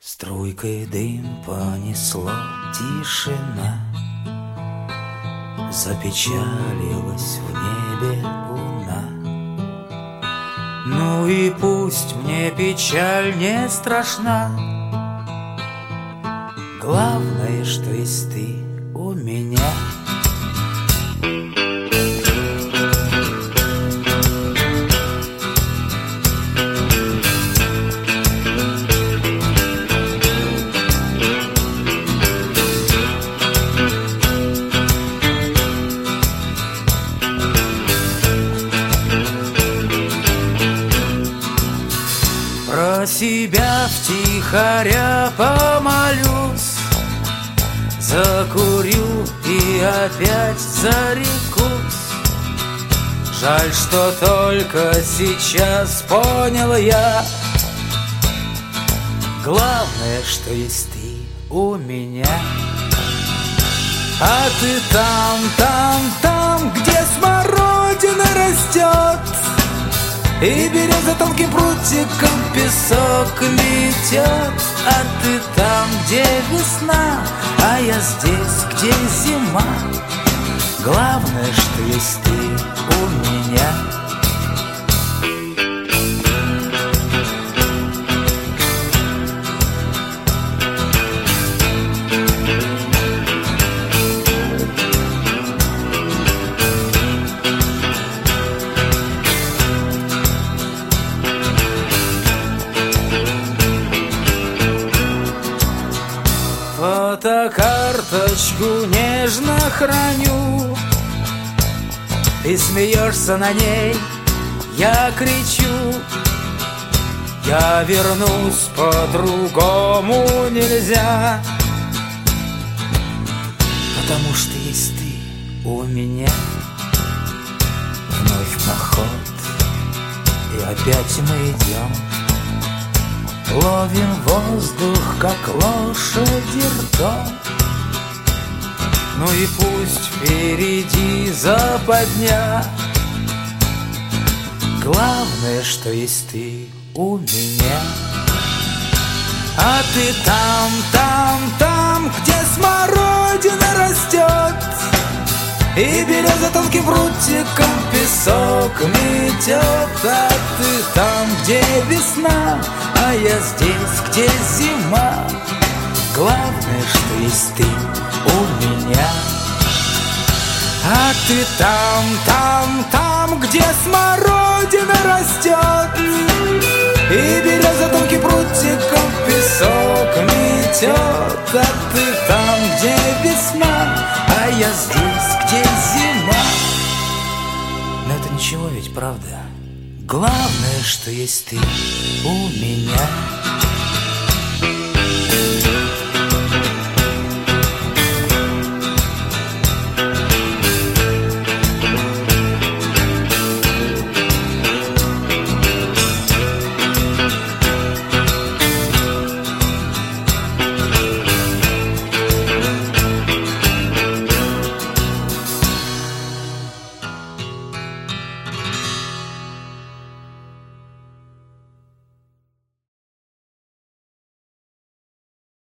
Струйкой дым понесло, тишина, запечалилась в небе луна. Ну и пусть мне печаль не страшна, главное, что есть ты у меня. Про себя втихаря помолюсь, закурю и опять зарекусь. Жаль, что только сейчас понял я, главное, что есть ты у меня. А ты там, где смородина растет, и береза тонким прутиком песок метет. А ты там, где весна, а я здесь, где зима. Главное, что есть ты у меня. Фотокарточку нежно храню, ты смеешься на ней, я кричу. Я вернусь, по-другому нельзя, потому что есть ты у меня. Вновь поход, и опять мы идем, ловим воздух, как лошади ртом. Ну и пусть впереди западня, главное, что есть ты у меня. А ты там, где смородина растет, и береза тонким прутиком песок метет. А ты там, где весна, а я здесь, где зима. Главное, что есть ты у меня. А ты там, где смородина растет, и береза тонким прутиком песок метет. А ты там, где весна, а я здесь, где зима. Но это ничего ведь, правда? Главное, что есть ты у меня.